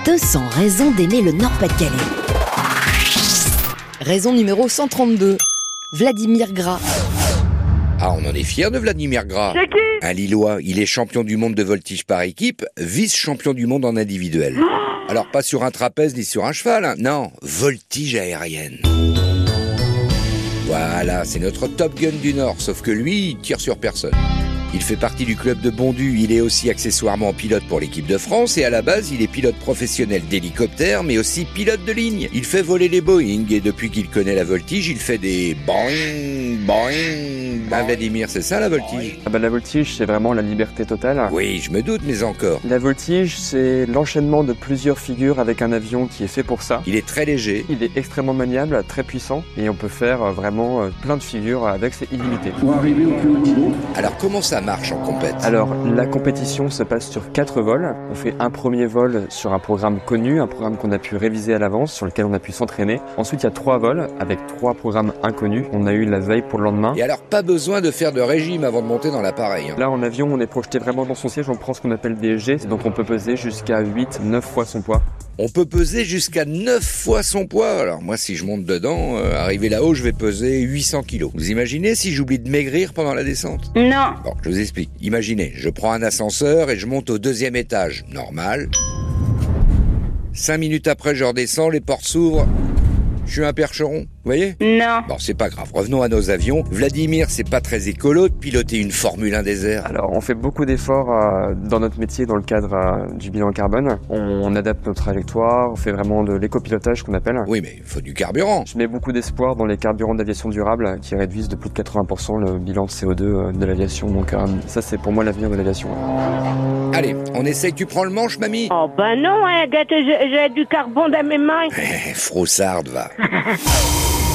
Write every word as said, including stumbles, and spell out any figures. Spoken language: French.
deux cents raisons d'aimer le Nord-Pas-de-Calais. Raison numéro cent trente-deux. Vladimir Gras. Ah, on en est fiers de Vladimir Gras. C'est qui ? Un Lillois, il est champion du monde de voltige par équipe, vice-champion du monde en individuel. Alors pas sur un trapèze ni sur un cheval, hein. Non, voltige aérienne. Voilà, c'est notre Top Gun du Nord, sauf que lui, il tire sur personne. Il fait partie du club de Bondu, il est aussi accessoirement pilote pour l'équipe de France et à la base, il est pilote professionnel d'hélicoptère, mais aussi pilote de ligne. Il fait voler les Boeing et depuis qu'il connaît la voltige, il fait des boing, boing. Ah, Vladimir, c'est ça la voltige ? Ah bah, la voltige, c'est vraiment la liberté totale. Oui, je me doute, mais encore. La voltige, c'est l'enchaînement de plusieurs figures avec un avion qui est fait pour ça. Il est très léger. Il est extrêmement maniable, très puissant, et on peut faire vraiment plein de figures avec, c'est illimité. Pour arriver au plus haut niveau. Alors comment ça marche en compète ? Alors, la compétition se passe sur quatre vols. On fait un premier vol sur un programme connu, un programme qu'on a pu réviser à l'avance, sur lequel on a pu s'entraîner. Ensuite, il y a trois vols avec trois programmes inconnus. On a eu la veille pour le lendemain. Et alors, pas besoin de faire de régime avant de monter dans l'appareil. Hein. Là, en avion, on est projeté vraiment dans son siège. On prend ce qu'on appelle des G, donc on peut peser jusqu'à huit, neuf fois son poids. On peut peser jusqu'à neuf fois son poids. Alors moi, si je monte dedans, euh, arrivé là-haut, je vais peser huit cents kilos. Vous imaginez si j'oublie de maigrir pendant la descente ? Non. Bon, je vous explique. Imaginez, je prends un ascenseur et je monte au deuxième étage. Normal. Cinq minutes après, je redescends, les portes s'ouvrent. Je suis un percheron, vous voyez ? Non. Bon, c'est pas grave. Revenons à nos avions. Vladimir, c'est pas très écolo de piloter une Formule un désert. Alors, on fait beaucoup d'efforts euh, dans notre métier, dans le cadre euh, du bilan carbone. On, on adapte nos trajectoires, on fait vraiment de l'écopilotage qu'on appelle. Oui, mais il faut du carburant. Je mets beaucoup d'espoir dans les carburants d'aviation durable qui réduisent de plus de quatre-vingts pour cent le bilan de C O deux euh, de l'aviation. Donc euh, ça, c'est pour moi l'avenir de l'aviation. Allez, on essaye. Tu prends le manche, mamie ? Oh ben non, hein, gâte, j'ai j'ai du carbone dans mes mains. Froussarde, va.